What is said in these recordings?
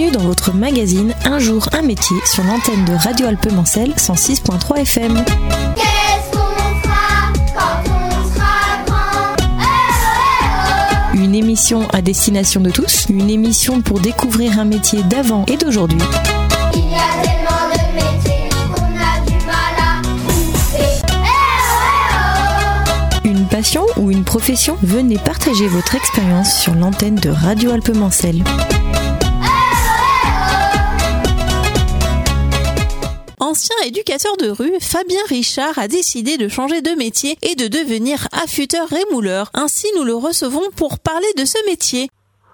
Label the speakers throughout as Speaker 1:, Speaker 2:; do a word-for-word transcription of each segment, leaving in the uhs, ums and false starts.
Speaker 1: bienvenue dans votre magazine Un jour un métier sur l'antenne de Radio Alpes-Mancel cent six virgule trois F M.
Speaker 2: Qu'est-ce qu'on fera quand on sera grand? Eh, eh, oh.
Speaker 1: Une émission à destination de tous, une émission pour découvrir un métier d'avant et d'aujourd'hui.
Speaker 2: Il y a tellement de métiers qu'on a du mal à trouver. Eh, eh, oh.
Speaker 1: Une passion ou une profession? Venez partager votre expérience sur l'antenne de Radio Alpes-Mancel. Ancien éducateur de rue, Fabien Richard a décidé de changer de métier et de devenir affûteur rémouleur. Ainsi, nous le recevons pour parler de ce métier.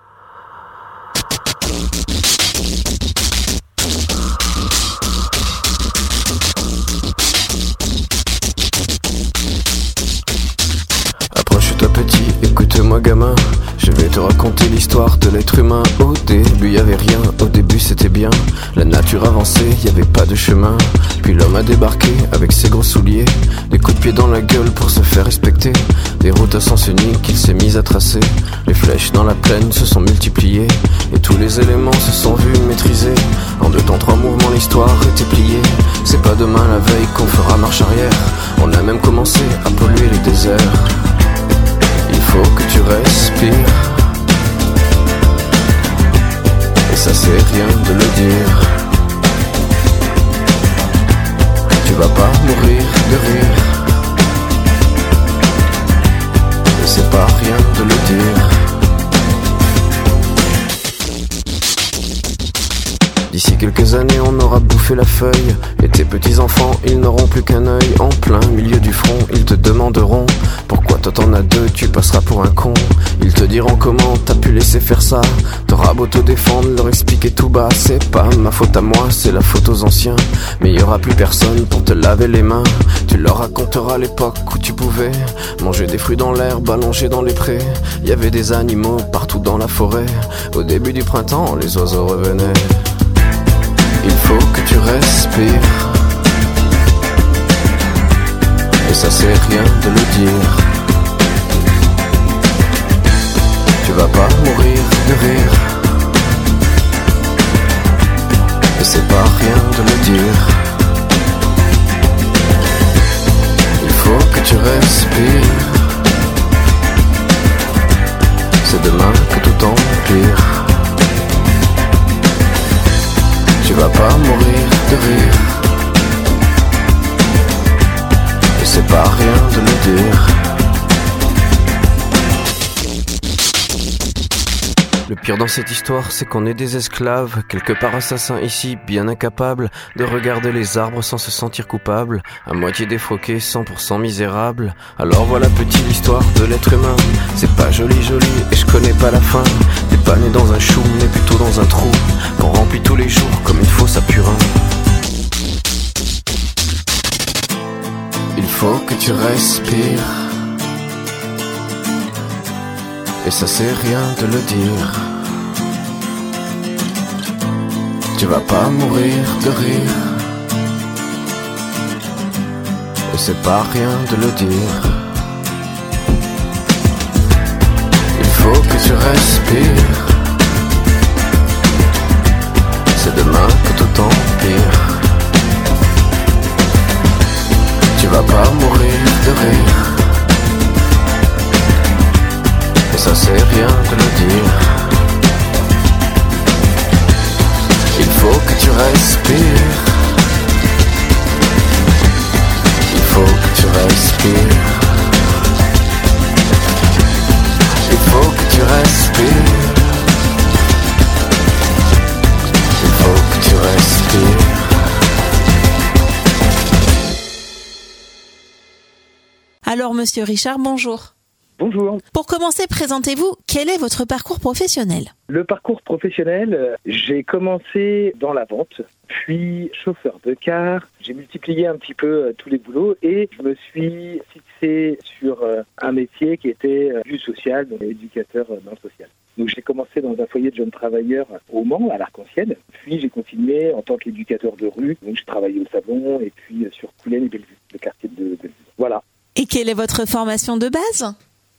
Speaker 3: Approche-toi petit, écoute-moi gamin. Je vais te raconter l'histoire de l'être humain. Au début y avait rien, au début c'était bien. La nature avançait, y avait pas de chemin. Puis l'homme a débarqué avec ses gros souliers, des coups de pied dans la gueule pour se faire respecter. Des routes à sens unique qu'il s'est mis à tracer. Les flèches dans la plaine se sont multipliées, et tous les éléments se sont vus maîtrisés. En deux temps trois mouvements l'histoire était pliée. C'est pas demain la veille qu'on fera marche arrière. On a même commencé à polluer les déserts. Il faut que tu respires, et ça c'est rien de le dire. Tu vas pas mourir de rire, et c'est pas rien de le dire. D'ici quelques années on aura bouffé la feuille, et tes petits enfants ils n'auront plus qu'un œil. En plein milieu du front ils te demanderont pourquoi toi t'en as deux, tu passeras pour un con. Ils te diront comment t'as pu laisser faire ça. T'auras beau te défendre, leur expliquer tout bas. C'est pas ma faute à moi, c'est la faute aux anciens. Mais y aura plus personne pour te laver les mains. Tu leur raconteras l'époque où tu pouvais manger des fruits dans l'herbe, allongés dans les prés. Y avait des animaux partout dans la forêt. Au début du printemps, les oiseaux revenaient. Il faut que tu respires, et ça c'est rien de le dire. Tu vas pas mourir de rire, et c'est pas rien de le dire. Il faut que tu respires, c'est demain que tout empire. Tu vas pas mourir de rire, et c'est pas rien de le dire. Le pire dans cette histoire, c'est qu'on est des esclaves, quelque part assassins ici, bien incapables de regarder les arbres sans se sentir coupables, à moitié défroqués, cent pour cent misérables. Alors voilà petit l'histoire de l'être humain. C'est pas joli joli, et je connais pas la fin. T'es pas né dans un chou, mais plutôt dans un trou qu'on remplit tous les jours comme une fosse à purin. Il faut que tu respires, et ça c'est rien de le dire. Tu vas pas mourir de rire, et c'est pas rien de le dire. Il faut que tu respires, c'est demain que tout empire. Tu vas pas mourir de rire, et ça c'est rien de le dire. Il faut que tu respires, il faut que tu respires, il faut que tu respires, il faut que tu respires.
Speaker 1: Alors, monsieur Richard, bonjour.
Speaker 4: Bonjour.
Speaker 1: Pour commencer, présentez-vous, quel est votre parcours professionnel?
Speaker 4: Le parcours professionnel, euh, j'ai commencé dans la vente, puis chauffeur de car. J'ai multiplié un petit peu euh, tous les boulots et je me suis fixé sur euh, un métier qui était euh, du social, donc éducateur euh, dans le social. Donc j'ai commencé dans un foyer de jeunes travailleurs au Mans, à l'Arc-en-Ciel. Puis j'ai continué en tant qu'éducateur de rue. Donc je travaillais au Savon et puis euh, sur Coulennes et Bellevue, le quartier de Bellevue. Voilà.
Speaker 1: Et quelle est votre formation de base?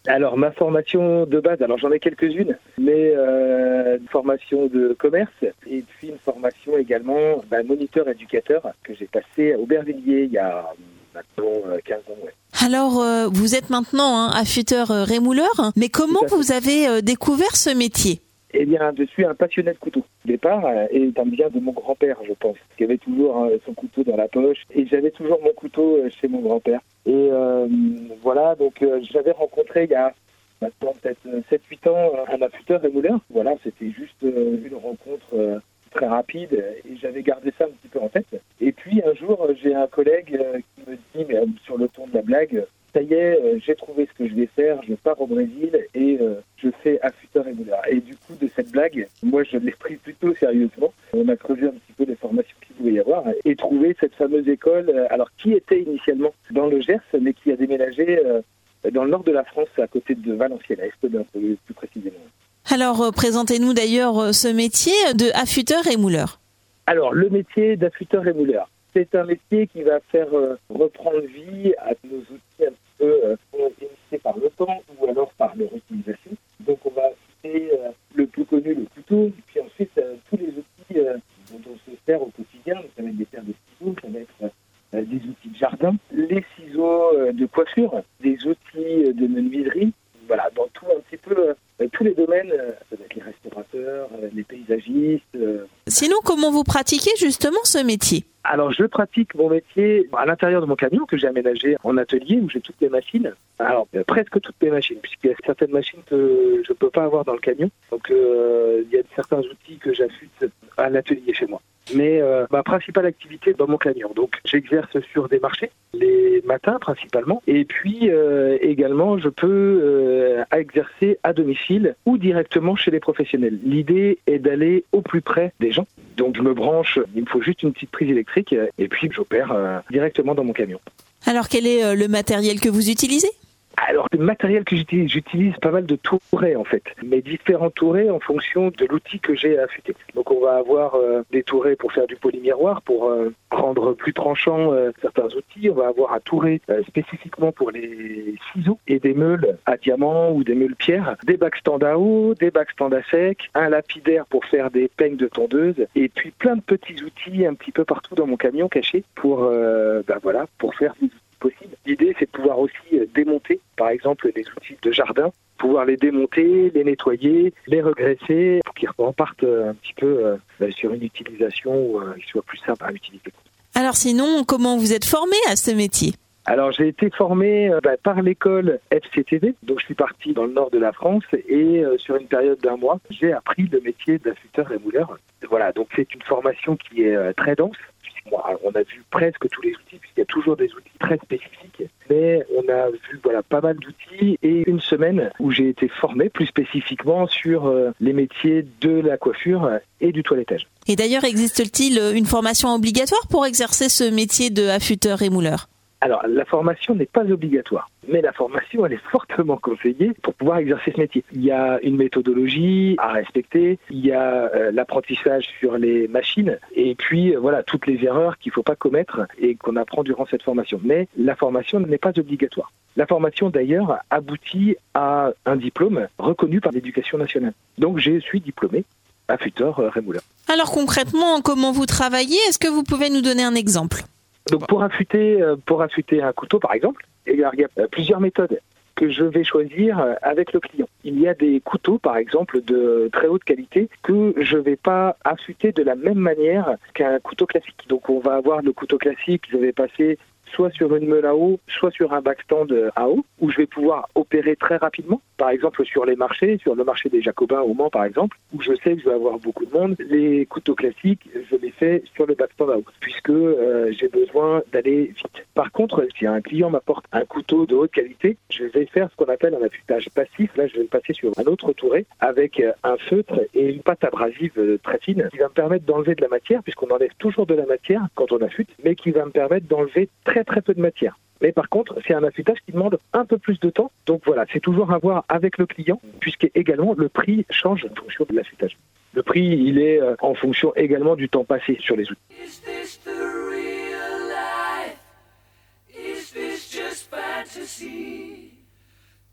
Speaker 4: Alors, ma formation de base, alors j'en ai quelques-unes, mais euh, une formation de commerce et puis une formation également bah, moniteur-éducateur que j'ai passé à Aubervilliers il y a maintenant euh, quinze ans. Ouais.
Speaker 1: Alors, euh, vous êtes maintenant hein, affûteur euh, rémouleur, mais comment vous avez euh, découvert ce métier ?
Speaker 4: Eh bien, je suis un passionné de couteaux. Au départ, euh, et ça me vient de mon grand-père, je pense, qui avait toujours hein, son couteau dans la poche. Et j'avais toujours mon couteau euh, chez mon grand-père. Et euh, voilà, donc euh, j'avais rencontré il y a maintenant peut-être sept huit ans un affûteur rémouleur. Voilà, c'était juste euh, une rencontre euh, très rapide et j'avais gardé ça un petit peu en tête. Et puis un jour, j'ai un collègue euh, qui me dit, mais euh, sur le ton de la blague, ça y est, euh, j'ai trouvé ce que je vais faire, je pars au Brésil et euh, je fais affûteur rémouleur. Et du coup, de cette blague, moi, je l'ai pris plutôt sérieusement. On a creusé un petit peu les formations qu'il pouvait y avoir et trouvé cette fameuse école, euh, alors qui était initialement dans le Gers, mais qui a déménagé euh, dans le nord de la France, à côté de Valenciennes, à Espelin, plus précisément.
Speaker 1: Alors, euh, présentez-nous d'ailleurs euh, ce métier de affûteur rémouleur.
Speaker 4: Alors, le métier d'affûteur rémouleur, c'est un métier qui va faire euh, reprendre vie à nos outils un petit peu euh, initiés par le temps ou alors par leur utilisation. Donc, on va affûter euh, le plus connu, le couteau, puis ensuite euh, tous les outils euh, dont on se sert au quotidien. Ça va être des paires de ciseaux, ça va être euh, des outils de jardin, les ciseaux euh, de coiffure, des outils de menuiserie. Voilà, dans tout un petit peu, euh, tous les domaines, euh, ça va être les restaurateurs, euh, les paysagistes. Euh.
Speaker 1: Sinon, comment vous pratiquez justement ce métier ?
Speaker 4: Alors, je pratique mon métier à l'intérieur de mon camion que j'ai aménagé en atelier où j'ai toutes les machines. Alors, euh, presque toutes les machines, puisqu'il y a certaines machines que je ne peux pas avoir dans le camion. Donc, euh, il y a certains outils que j'affûte à l'atelier chez moi. Mais euh, ma principale activité est dans mon camion. Donc, j'exerce sur des marchés, les matins principalement. Et puis, euh, également, je peux euh, exercer à domicile ou directement chez les professionnels. L'idée est d'aller au plus près des gens. Donc, je me branche, il me faut juste une petite prise électrique et puis j'opère euh, directement dans mon camion.
Speaker 1: Alors, quel est euh, le matériel que vous utilisez ?
Speaker 4: Alors, le matériel que j'utilise, j'utilise pas mal de tourets en fait, mais différents tourets en fonction de l'outil que j'ai à affûter. Donc, on va avoir euh, des tourets pour faire du polymiroir, pour euh, rendre plus tranchant euh, certains outils. On va avoir un touret euh, spécifiquement pour les ciseaux et des meules à diamant ou des meules pierre, des backstands à eau, des backstands à sec, un lapidaire pour faire des peignes de tondeuse et puis plein de petits outils un petit peu partout dans mon camion cachés pour, euh, ben voilà, pour faire des outils possible. L'idée, c'est de pouvoir aussi démonter, par exemple, les outils de jardin, pouvoir les démonter, les nettoyer, les regresser, pour qu'ils repartent un petit peu euh, sur une utilisation où euh, ils soient plus simples à utiliser.
Speaker 1: Alors sinon, comment vous êtes formé à ce métier ?
Speaker 4: Alors, j'ai été formé euh, bah, par l'école F C T V, donc je suis parti dans le nord de la France et euh, sur une période d'un mois, j'ai appris le métier d'affûteur rémouleur. Voilà, donc c'est une formation qui est euh, très dense. Alors, on a vu presque tous les outils, puisqu'il y a toujours des outils très spécifiques, mais on a vu voilà, pas mal d'outils et une semaine où j'ai été formé plus spécifiquement sur euh, les métiers de la coiffure et du toilettage.
Speaker 1: Et d'ailleurs, existe-t-il une formation obligatoire pour exercer ce métier de affûteur rémouleur ?
Speaker 4: Alors, la formation n'est pas obligatoire, mais la formation, elle est fortement conseillée pour pouvoir exercer ce métier. Il y a une méthodologie à respecter, il y a euh, l'apprentissage sur les machines, et puis euh, voilà, toutes les erreurs qu'il ne faut pas commettre et qu'on apprend durant cette formation. Mais la formation n'est pas obligatoire. La formation, d'ailleurs, aboutit à un diplôme reconnu par l'Éducation nationale. Donc, je suis diplômé affûteur euh, rémouleur.
Speaker 1: Alors concrètement, comment vous travaillez ? Est-ce que vous pouvez nous donner un exemple ?
Speaker 4: Donc pour affûter, pour affûter un couteau par exemple, il y a plusieurs méthodes que je vais choisir avec le client. Il y a des couteaux par exemple de très haute qualité que je ne vais pas affûter de la même manière qu'un couteau classique. Donc on va avoir le couteau classique, je vais passer soit sur une meule à eau, soit sur un backstand à eau, où je vais pouvoir opérer très rapidement. Par exemple, sur les marchés, sur le marché des Jacobins au Mans, par exemple, où je sais que je vais avoir beaucoup de monde, les couteaux classiques, je les fais sur le backstand à eau, puisque euh, j'ai besoin d'aller vite. Par contre, si un client m'apporte un couteau de haute qualité, je vais faire ce qu'on appelle un affûtage passif. Là, je vais le passer sur un autre touret avec un feutre et une pâte abrasive très fine qui va me permettre d'enlever de la matière, puisqu'on enlève toujours de la matière quand on affûte, mais qui va me permettre d'enlever très très peu de matière. Mais par contre, c'est un affûtage qui demande un peu plus de temps. Donc voilà, c'est toujours à voir avec le client, puisque également le prix change en fonction de l'affûtage. Le prix, il est euh, en fonction également du temps passé sur les outils. Is this the real life? Is this just fantasy?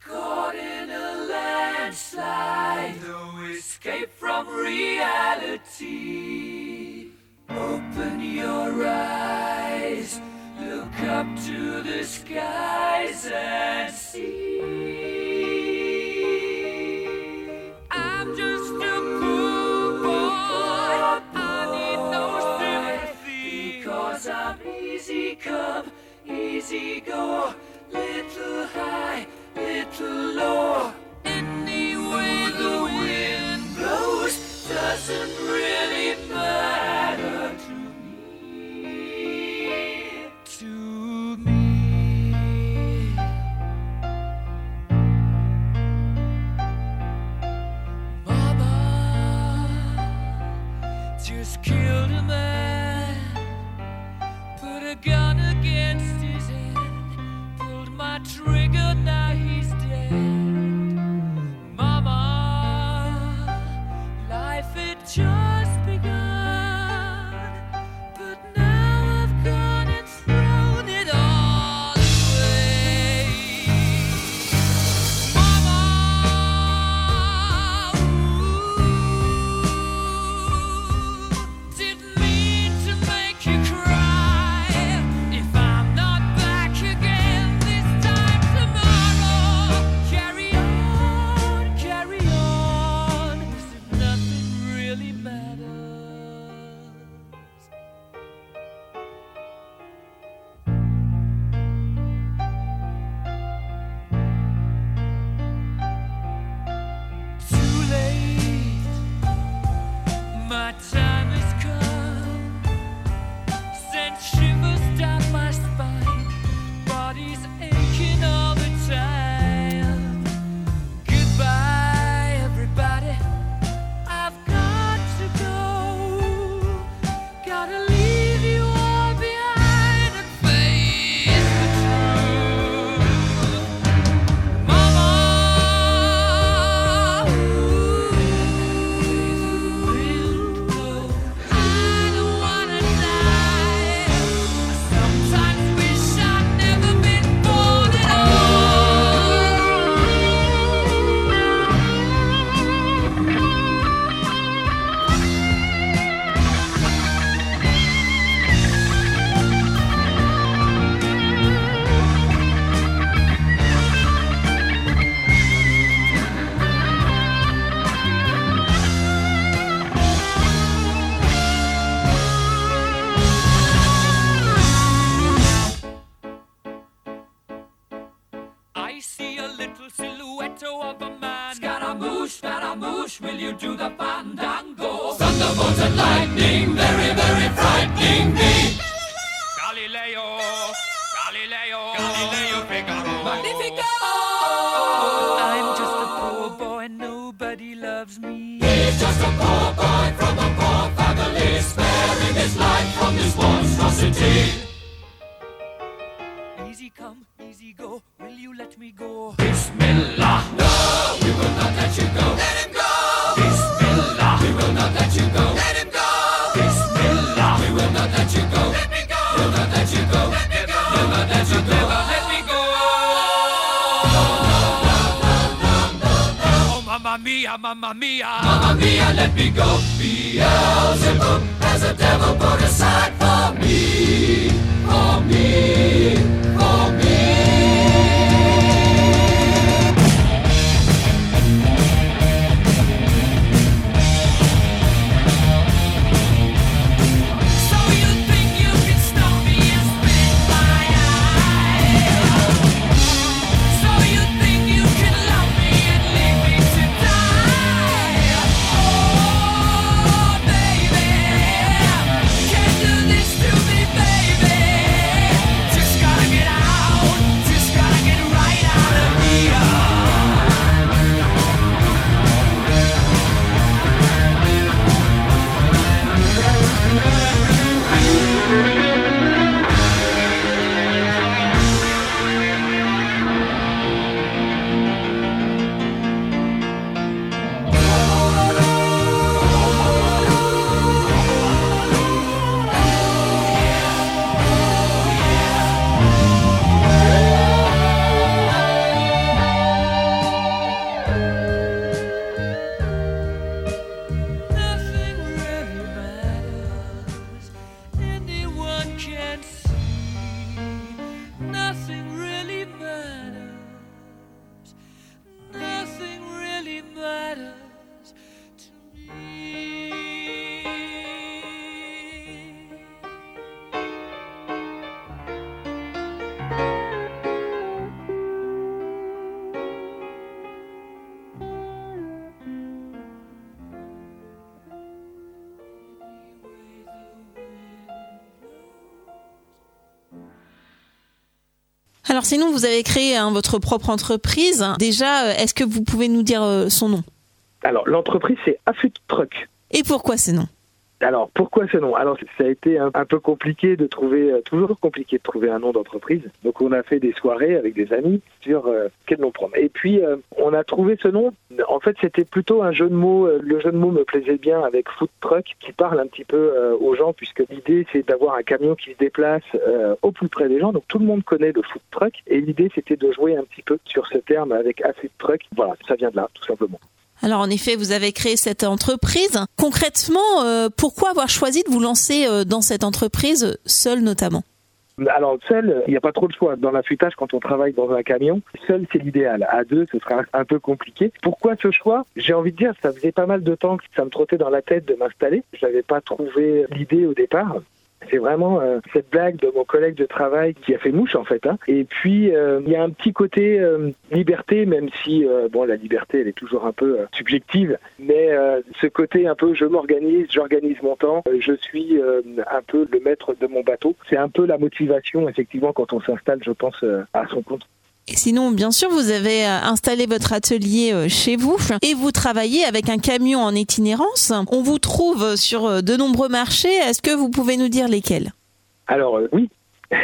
Speaker 5: Caught in a landslide, no escape from reality. Open your eyes, look up to the skies and see. I'm just a poor boy, I need no sympathy, because I'm easy come, easy go, little high, little low. Any way the wind blows doesn't really matter to me, to me. Mama just killed a man, put a gun against his head, pulled my trigger, now he's dead. Mama, life had just begun, but now I've gone and thrown it all away. Mama, ooh, didn't mean to make you cry. If I'm not back again this time tomorrow, carry on, carry on, as if nothing really matters. Too late, my time has come. Sent shivers down my spine, body's aching all the time. Goodbye, everybody, I've got to go. Gotta leave you all behind and face the truth. Mama, ooh, I don't wanna die. I sometimes wish I'd never been born at I see a little silhouette of a man. Scaramouche, Scaramouche, will you do the fandango? Thunderbolts and lightning, very, very frightening me. Galileo, Galileo, Galileo Figaro. Magnifico! I'm just a poor boy, nobody loves me. He's just a poor boy from a poor family, sparing his life from this monstrosity. Easy come, easy go, will you let me go? Bismillah, no, we will not let you go. Let him go! Bismillah, we will not let you go. Let him go! Bismillah, we will not let you go. Let me go! We'll not let you go. Let me go! We'll not let you go. Let me go! Oh, mamma mia, mamma mia, mamma mia, let me go. Beelzebub has a devil put aside for me, for me, for me. So you think you can stop me and spit my eye? So you think you can love me and leave me to die? Oh, baby, can't do this to me, baby. Just gotta get out.
Speaker 1: Alors sinon, vous avez créé hein, votre propre entreprise. Déjà, euh, est-ce que vous pouvez nous dire euh, son nom ?
Speaker 4: Alors, l'entreprise, c'est Affut Truck.
Speaker 1: Et pourquoi ce nom ?
Speaker 4: Alors, pourquoi ce nom ? Alors, ça a été un, un peu compliqué de trouver, euh, toujours compliqué de trouver un nom d'entreprise. Donc, on a fait des soirées avec des amis sur euh, quel nom prendre. Et puis, euh, on a trouvé ce nom. En fait, c'était plutôt un jeu de mots. Le jeu de mots me plaisait bien avec Food Truck, qui parle un petit peu euh, aux gens, puisque l'idée, c'est d'avoir un camion qui se déplace euh, au plus près des gens. Donc, tout le monde connaît le Food Truck. Et l'idée, c'était de jouer un petit peu sur ce terme avec Affut Truck. Voilà, ça vient de là, tout simplement.
Speaker 1: Alors en effet, vous avez créé cette entreprise. Concrètement, euh, pourquoi avoir choisi de vous lancer euh, dans cette entreprise, seul notamment ?
Speaker 4: Alors seul, il n'y a pas trop de choix. Dans l'affûtage, quand on travaille dans un camion, seul c'est l'idéal. À deux, ce sera un peu compliqué. Pourquoi ce choix ? J'ai envie de dire, ça faisait pas mal de temps que ça me trottait dans la tête de m'installer. Je n'avais pas trouvé l'idée au départ. C'est vraiment euh, cette blague de mon collègue de travail qui a fait mouche en fait. Hein. Et puis il euh, y a un petit côté euh, liberté, même si euh, bon la liberté elle est toujours un peu euh, subjective, mais euh, ce côté un peu je m'organise, j'organise mon temps, euh, je suis euh, un peu le maître de mon bateau. C'est un peu la motivation effectivement quand on s'installe, je pense, euh, à son compte.
Speaker 1: Et sinon, bien sûr, vous avez installé votre atelier chez vous et vous travaillez avec un camion en itinérance. On vous trouve sur de nombreux marchés. Est-ce que vous pouvez nous dire lesquels ?
Speaker 4: Alors euh, oui,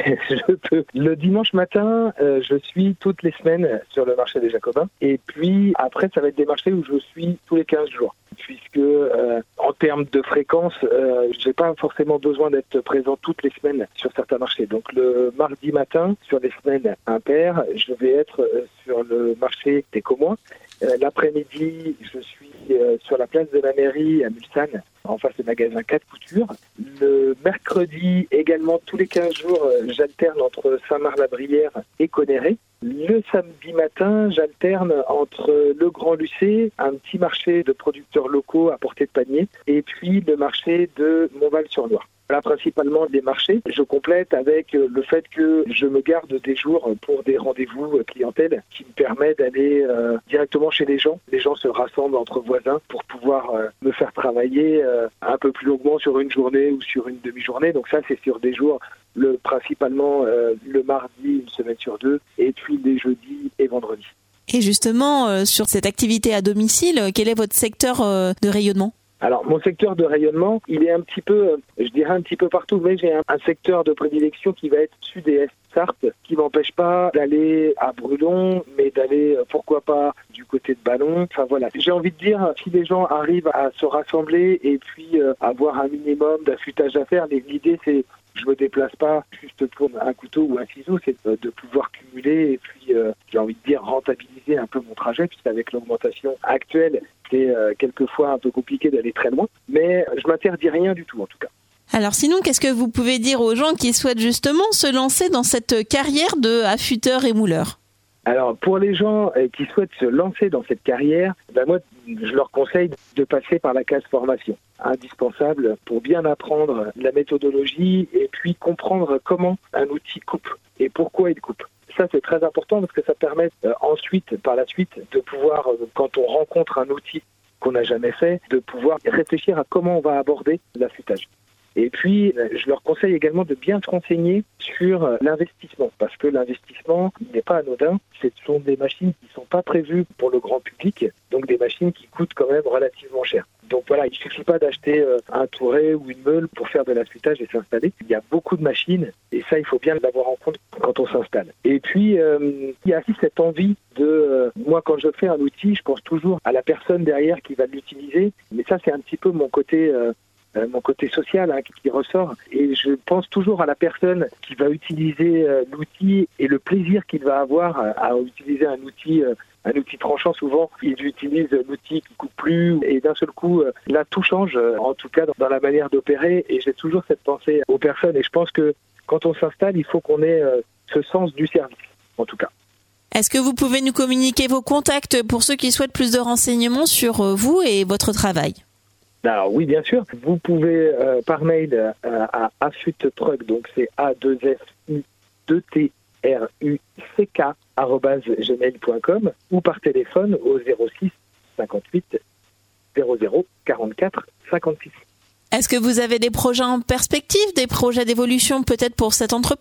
Speaker 4: je peux. Le dimanche matin, euh, je suis toutes les semaines sur le marché des Jacobins. Et puis après, ça va être des marchés où je suis tous les quinze jours. Puisque euh, en termes de fréquence, euh, j'ai pas forcément besoin d'être présent toutes les semaines sur certains marchés. Donc le mardi matin, sur les semaines impaires, je vais être euh, sur le marché des Comois. Euh, l'après-midi, je suis euh, sur la place de la mairie à Mulsanne, en face du magasin quatre coutures. Le mercredi, également tous les quinze jours, euh, j'alterne entre Saint-Marc-la-Brière et Conneré. Le samedi matin, j'alterne entre le Grand Lucé, un petit marché de producteurs locaux à portée de panier, et puis le marché de Montval-sur-Loire. Là, principalement des marchés. Je complète avec le fait que je me garde des jours pour des rendez-vous clientèle qui me permet d'aller euh, directement chez les gens. Les gens se rassemblent entre voisins pour pouvoir euh, me faire travailler euh, un peu plus longuement sur une journée ou sur une demi-journée. Donc ça, c'est sur des jours, le, principalement euh, le mardi, une semaine sur deux, et puis les jeudis et vendredis.
Speaker 1: Et justement, euh, sur cette activité à domicile, quel est votre secteur euh, de rayonnement ?
Speaker 4: Alors, mon secteur de rayonnement, il est un petit peu, je dirais un petit peu partout, mais j'ai un, un secteur de prédilection qui va être sud et est Sarthe, qui m'empêche pas d'aller à Brulon, mais d'aller, pourquoi pas, du côté de Ballon. Enfin voilà, j'ai envie de dire, si les gens arrivent à se rassembler et puis euh, avoir un minimum d'affûtage à faire, l'idée c'est, je me déplace pas juste pour un couteau ou un ciseau, c'est de pouvoir cumuler et puis, euh, j'ai envie de dire, rentabiliser un peu mon trajet, puisqu'avec l'augmentation actuelle, c'est euh, quelquefois un peu compliqué d'aller très loin, mais je m'interdis rien du tout en tout cas.
Speaker 1: Alors sinon, qu'est-ce que vous pouvez dire aux gens qui souhaitent justement se lancer dans cette carrière de affûteur et mouleur ?
Speaker 4: Alors pour les gens qui souhaitent se lancer dans cette carrière, ben moi je leur conseille de passer par la case formation, indispensable pour bien apprendre la méthodologie et puis comprendre comment un outil coupe et pourquoi il coupe. Ça, c'est très important parce que ça permet euh, ensuite, par la suite, de pouvoir, euh, quand on rencontre un outil qu'on n'a jamais fait, de pouvoir réfléchir à comment on va aborder l'affûtage. Et puis, euh, je leur conseille également de bien se renseigner sur euh, l'investissement, parce que l'investissement, il n'est pas anodin. Ce sont des machines qui ne sont pas prévues pour le grand public, donc des machines qui coûtent quand même relativement cher. Donc voilà, il ne suffit pas d'acheter euh, un touret ou une meule pour faire de l'affûtage et s'installer. Il y a beaucoup de machines et ça, il faut bien l'avoir en compte quand on s'installe. Et puis, euh, il y a aussi cette envie de... Euh, moi, quand je fais un outil, je pense toujours à la personne derrière qui va l'utiliser. Mais ça, c'est un petit peu mon côté... Euh, Euh, mon côté social hein, qui, qui ressort et je pense toujours à la personne qui va utiliser euh, l'outil et le plaisir qu'il va avoir à, à utiliser un outil euh, un outil tranchant. Souvent ils utilisent l'outil qui coupe plus et d'un seul coup euh, là tout change euh, en tout cas dans, dans la manière d'opérer et j'ai toujours cette pensée aux personnes et je pense que quand on s'installe il faut qu'on ait euh, ce sens du service en tout cas.
Speaker 1: Est-ce que vous pouvez nous communiquer vos contacts pour ceux qui souhaitent plus de renseignements sur euh, vous et votre travail ?
Speaker 4: Alors oui, bien sûr. Vous pouvez euh, par mail euh, à affûttruck, donc c'est A deux F U deux T R U C K arobase gmail point com ou par téléphone au zéro six cinquante-huit zéro zéro quarante-quatre cinquante-six.
Speaker 1: Est-ce que vous avez des projets en perspective, des projets d'évolution peut-être pour cette entreprise ?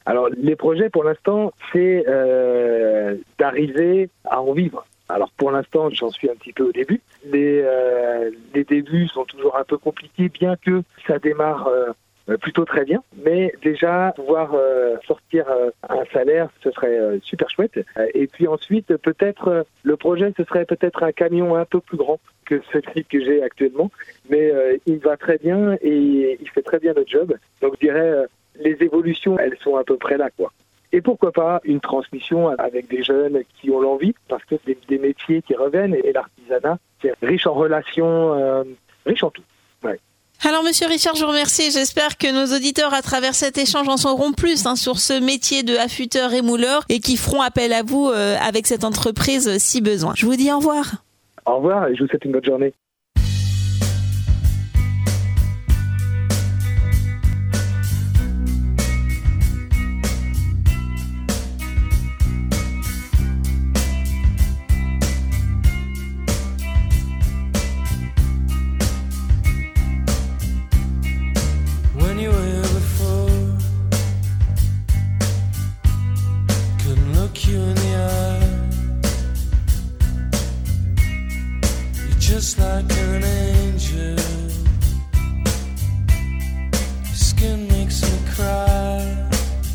Speaker 4: Alors, les projets, pour l'instant, c'est euh, d'arriver à en vivre. Alors, pour l'instant, j'en suis un petit peu au début. Les, euh, les débuts sont toujours un peu compliqués, bien que ça démarre euh, plutôt très bien. Mais déjà, pouvoir euh, sortir euh, un salaire, ce serait euh, super chouette. Et puis ensuite, peut-être, euh, le projet, ce serait peut-être un camion un peu plus grand que celui que j'ai actuellement. Mais euh, il va très bien et il fait très bien le job. Donc, je dirais, euh, les évolutions, elles sont à peu près là, quoi. Et pourquoi pas une transmission avec des jeunes qui ont l'envie, parce que c'est des métiers qui reviennent et l'artisanat, c'est riche en relations, euh, riche en tout. Ouais.
Speaker 1: Alors Monsieur Richard, je vous remercie. J'espère que nos auditeurs, à travers cet échange, en sauront plus hein, sur ce métier de affûteur et mouleur et qui feront appel à vous euh, avec cette entreprise euh, si besoin. Je vous dis au revoir.
Speaker 4: Au revoir et je vous souhaite une bonne journée.
Speaker 6: Just like an angel, your skin makes me cry.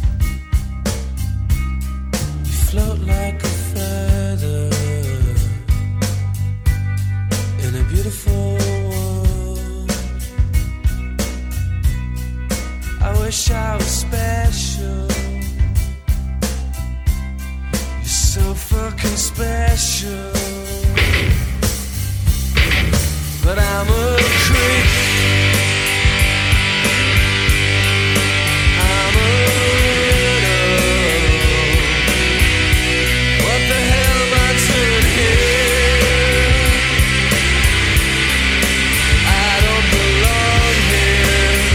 Speaker 6: You float like a feather in a beautiful world. I wish I was special. You're so fucking special. But I'm a creep. I'm a widow. What the hell am I doing here? I don't belong here.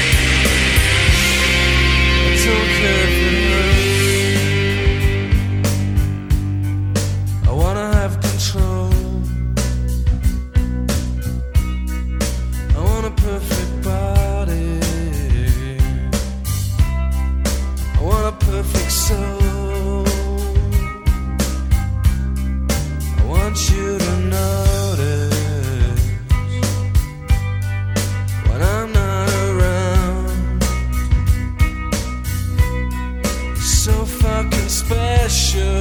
Speaker 6: I don't care if it hurts. I wanna have control. Perfect body. I want a perfect soul. I want you to notice when I'm not around. You're so fucking special.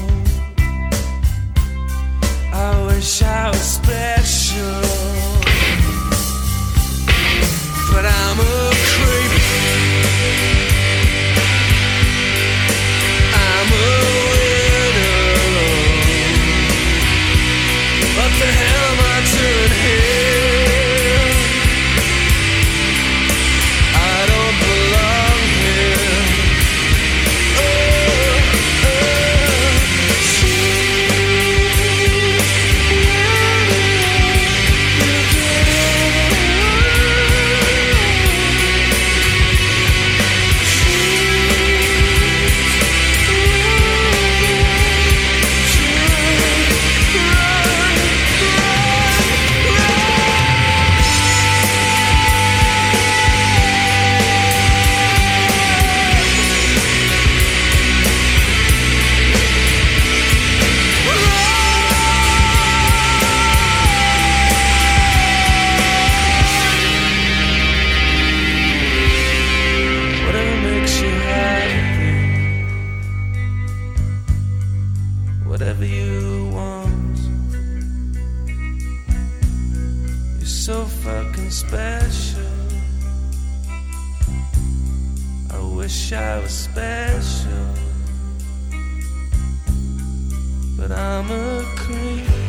Speaker 6: I wish I was special. But I'm a creep. I'm a widow. What the hell am I doing here? I don't belong here. Oh, oh, whatever you want. You're so fucking special. I wish I was special, but I'm a creep.